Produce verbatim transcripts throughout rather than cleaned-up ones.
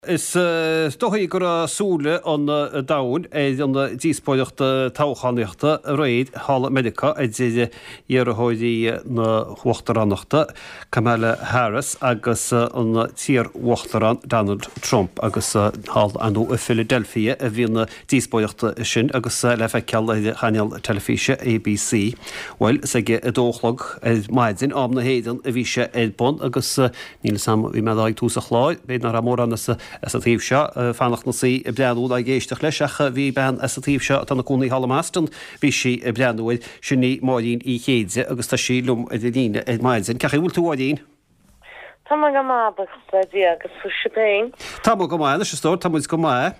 Is stochaí gur súla an dain é an díospóireachta táchaíochta réid hála medica é dhéarthóidí na huachtaránachta Kamala Harris agus an tír huachtarán Donald Trump agus hall anú a Philadelphia a bhí na díospóireachta sin agus le feiceal chaneal telefíse A B C. Weil sige a dóchlog maidin am na héidir a bhí sé éilbun agus níl sam bhí me ag túsa chláid, bé na ramór an as a tíb seo fannach na sí i breanú a géisteach leis a bhí ben as a tíb seo tanna cúnaí Hallamáston bhí si i breanúil sinní máín í chéide agus tá sí lum a líine i maidin. Ceach bhfuil tú áín? Tá go mábachledí agus fu sibéin. Tá go mána sé stór, tá go má.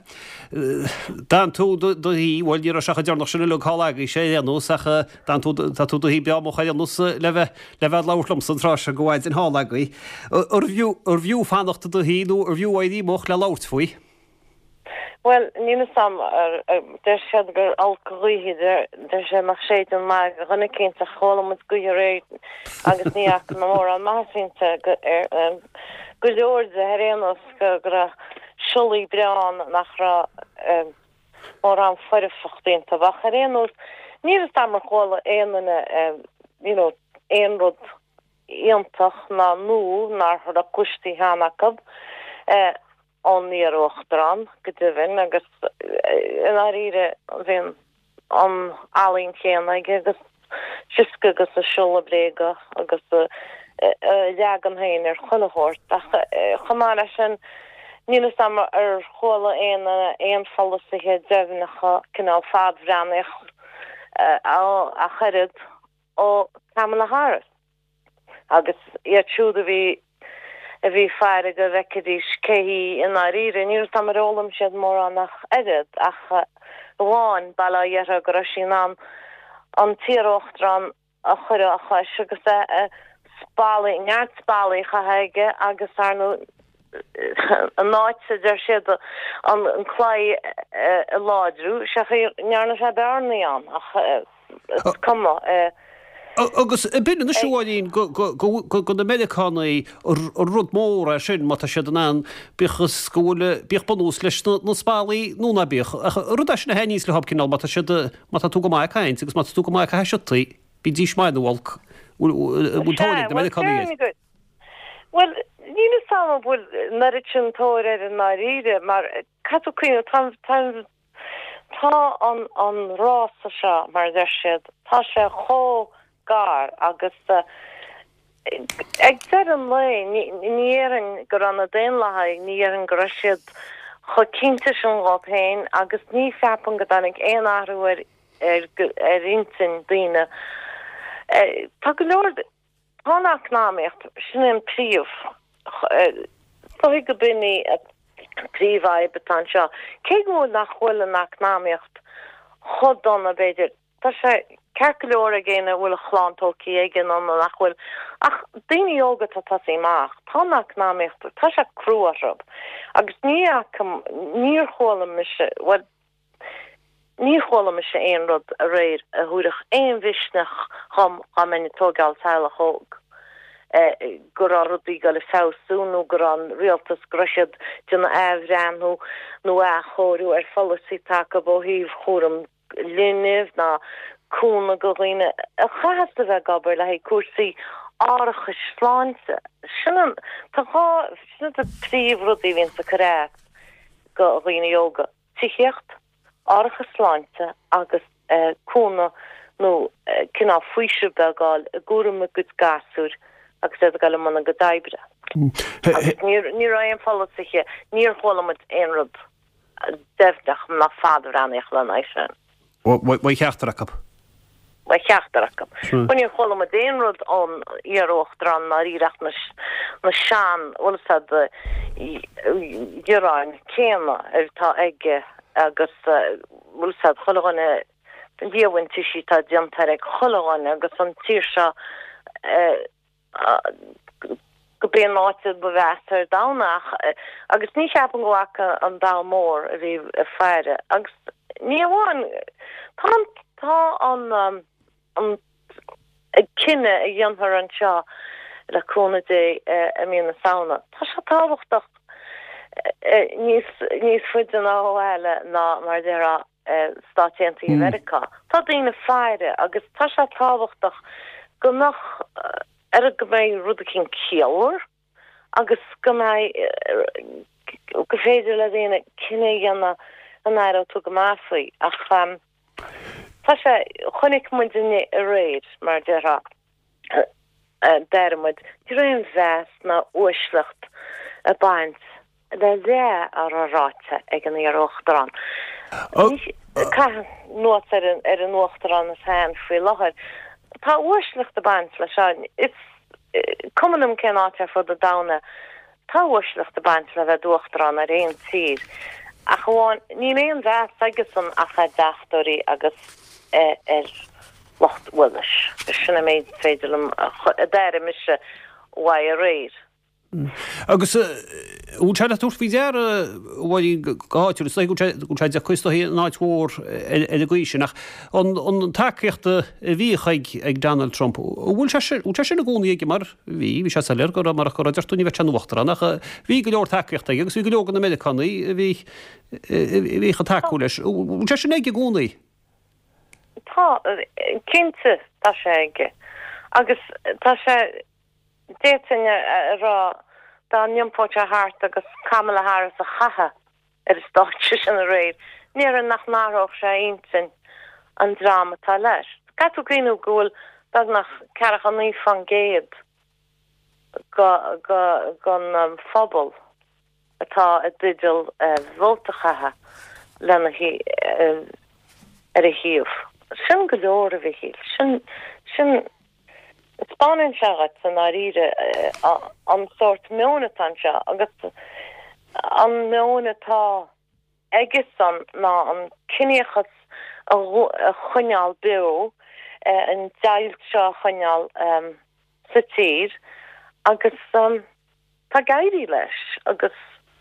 Dan tú do hí bhil díar secha dearnach sinna le chálaí sé anú sacha tú do hí beamach anú le bheith lálam san rá a gohhaid in hálagaí. Ar bhiú fannachta do híú ar bhiú áidí moch le lát faoi? Well, nína sam ar der sé gur alcoholí der sé nach sé an me rinne céint a cholam go réid agus níach na mór an maithinte go leorde heréanos go gur siúlaí breán nach ra mór an foirefachtínta bach heréanos níl sam mar chola éanana éon rud íontach na nú nar a custí hanacab an níor uachtarán go dtuibhinn agus in áíre bhíon an alín chéana agus siosca agus a siúla bréga agus leagan hain ar chunahort chamáile sin nílas sam ar chola éana éon fallasithe deimhnacha cinál fadbhreanach a churid ó Kamala Harris agus iartsúda bhí a bhí fear go bhecadís céhí in áíre níor tam rólam siad mór annach agad ach bháin bailá dhearra go sin an an tíochtrán a chuire a chuis agus é spálaí neart spálaí chatheige agus arnú an náidsa deir siad an chláid a láidrú se nearna sé bearnaí an ach cuma agus bin na seáín go na medicánaí rud mór a sin mata sé an an bichas scóla bích banús leis na spálaí núna bích rud na heníos le hobcinál mata mata tú go mai caiint agus mata tú go mai cha heisií bí dí smaidhálk bútánig na medicánaí. Well, nína sam bhfuil naritin tóir ar an áíre mar catú cuioine tá tá an an rása seo mar der siad tá sé cho gar agus ag der an lei nían gur an a déin lehaig nían go siad cho cinnte sin gápéin agus ní feapan go danig éon áhrú ar ar intin daine tá go leor tánach náíocht sin an príomh Tá go binní a príomhhaid betán seo cé go nach bhfuil nach náíocht chud donna beidir tá sé ceir a géine bhfuil a chláántóí igen an nachhfuil ach daoine óga tá tasí máach tá nach náíocht tá se cruúarb agus ní níor chola me se ní chola me se éon rud a réir a thuúireach éon bhisneach chum a mena tógáil teile hóg gur a rudí go le fáúnú gur an rialtas groisiad duna éhreanú nó a chóirú ar fallasí take bó híh chóm linnih na cúna go riine a chaasta bheith gabair le cuasaí áiricha sláinte sin tá sin a príomh rudí vín sa carré go riine yoga tiíocht áiricha sláinte agus cúna nó cinná fuise beáil a gúra a go gasúr agus é gal manna go daibre. Ní ra an fallasithe níor cholamid éon rud defnach na fáidir anich le éis. Wa cheachtarach? Wa cheachtarach. Bun íon cholam a déon rud an íaróchtran mar íreach na sean olsad dhearáin céna ar tá aige agus olsad cholaganna díhain tuisi tá diantar ag cholaganna agus an tíir se go bíon áid ba bhear dánach agus ní seapan gohacha an dá mór a bhí a fearre agus ní bháin tá tá an an cinenne a dionthar an seo le cúna dé a mí na saona tá se táhachtach níos fuidir áhile ná mar deire Stáisianta America. Tá daoine fearre agus tá se táhachtach go nach ar go méid rud cin ceolr agus go méid go féidir le dhéine cinenne dhéanana an air tú go máfaí ach tá sé chunig mu duine a réid mar deire dermid Dí raon bheas na uislecht a baint le ré ar a ráite ag an ar ochtarrán. nó ar an ochtarrán is hen fao láthir. Tá uislecht a baint le seáin. Is cumanm cén áte fud a dána tá uislecht a baint le bheith uachtarrán a réon tír. A chuáin ní réon bheas agus an acha deachtarí agus ar locht willis. Is sinna méid féidirlam a deire mise wa a réir. Agus úteile túr fhí dear bhhaí gáitiú is gúteid a chuisteí náidhór a gcuise nach an takeíochta a bhíchaig ag Donald Trump. Bhfuil úte sin na gúnaí ige mar bhí bhí se leir go mar chu deirtúní bheith teanhachtarach bhí go leor takeíochta agus bhí go legan na Americanaí bhí bhí chu takeú leis. Úte sin ige gúnaí? Tá cinnte tá sé ige agus tá sé déine rá dá nimpóte hart agus Kamala Harris a chatha ar is dáte sin a réir. Níar an nach náróch sé intin an drama tá leis. Catú grínú gúil dag nach ceach an ní fan géad gan um, fphobal atá a digital uh, bhótachatha lena hí uh, ar a híomh. Sin go leor a bhí híl. Sin sin Spáin segat san áíre an sort meonatá se agus an meonatá agus an ná an cinneachchas a chuneal bu an dailt seo chuneal sa tír agus tá gaiirí leis agus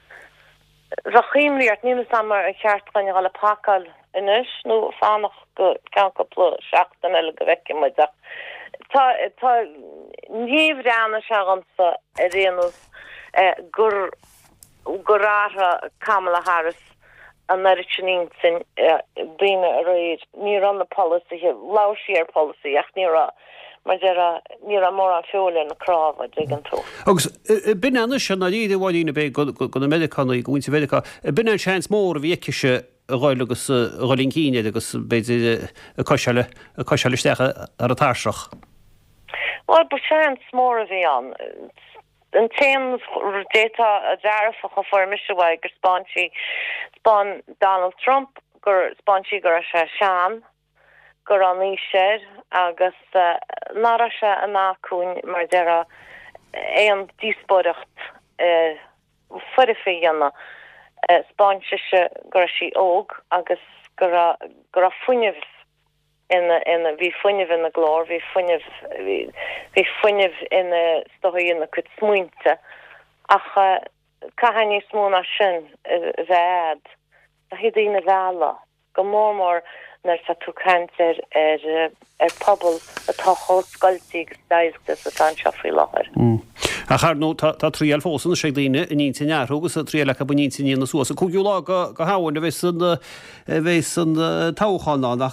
rachéimliart ní samar a cheart chuine gal pakal inis nó fánach go ceanca plu seachtain eile go bheice muideach. Tá tá níomh reanna se ansa a réanús gur gurrátha Kamala Harris an Americanín sin bíine a réid ní an na policy láisií ar policy ach ní mar ní mór an fiúla na cráh ag an tú. Agus bin anna se na díad bháilína bé go na Americanaí go bhainte America bin an seans mór a bhíiciise a gáil agus gáilín cíine agus beidir a caiisiile a caiisiilistecha ar a táiseach. Well, bu sé smór a bhí an. An téim déta a dearfa go formiisihaid gur spáintí spáin Donald Trump gur spáintí gur se sean gur an níir agus nára se a nácún mar deire é an díspóireacht fuidir féanna spáinte se gur sí óg agus gur a funineh in in vi funineh in na glór vi funineh vi funineh in stoí in na kut smuinte ach cahanní smóna sin bhead a hidína bhela go mórmór nar sa tú cancer ar ar pobl atá hóscoiltíigh daistas a tan seafaí láthir. A char nó tá tríal fósan sé daine in nítinear agus a tríal a bunítíí na suasa cúgiú lá go háin a bheits an bheits an táchaná nach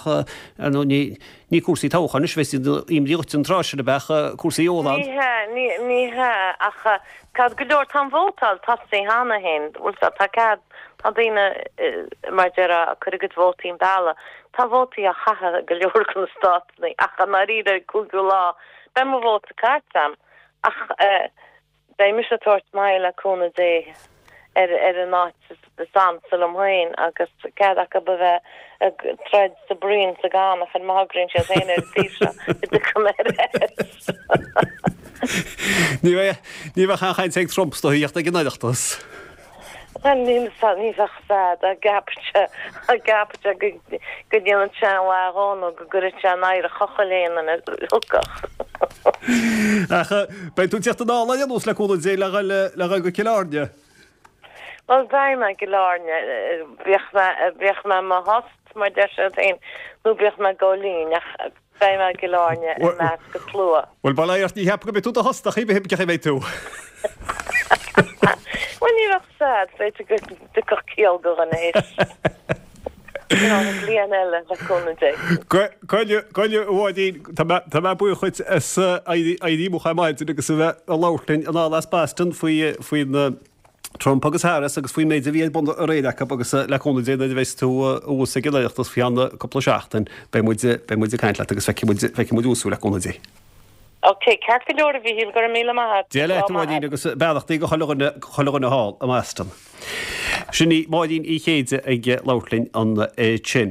ní cuasaí táchan is bheits imdíocht an tráise a becha cuasaí ólád. Ní ní ach cad go leor tá bhótal tá sé hána hen bhil tá cad tá daine mar deire a chu go bhótaím dála tá bhótaí a chatha go leor chun na stáitnaí ach an ríide cúgiú lá be mo bhóta cartam ach bei mis a tort meile cúna dé ar ar an náit san salmhain agus cad a be bheith treid sa brín sa gána fan mágrinn se héine ar tísa de cuméir. Ní ní bheith chaáin ag Trump stoíocht a gnéideachtas. ní ní sad a gapte a gapte go dhéanaan seanhárán ó go gur te nair a chochaléan an thugach. Bei tú teachta dála anús le cúla dé le go ciárne? Well daime go láne bhíoch me má host mar de féin nó bíoch me ggólín ach daime go láne me go clúa. Well bailart ní heb go be tú a hostach í heb ce bhéh tú. When you're sad, they to get the cocktail go on it. Lionel, la conde. Coinne bhádín tá bu chuid idí mo chaáid agus bheith a láirlinn an á las bastan faoi faoin Trump agus Harris agus faoi méid a bhíad bund a réideach agus leúna dé bheits tú úsa go leichttas fianna coppla seachtain be muid a caiint le agus feici mu úsú leúna dé. Ok, ceart go leor a bhí híl go míle maithe. Dé le bhádín agus beachtaí go choganna hall am Aston. Sinní máidín í chéide ag láirlinn an sin.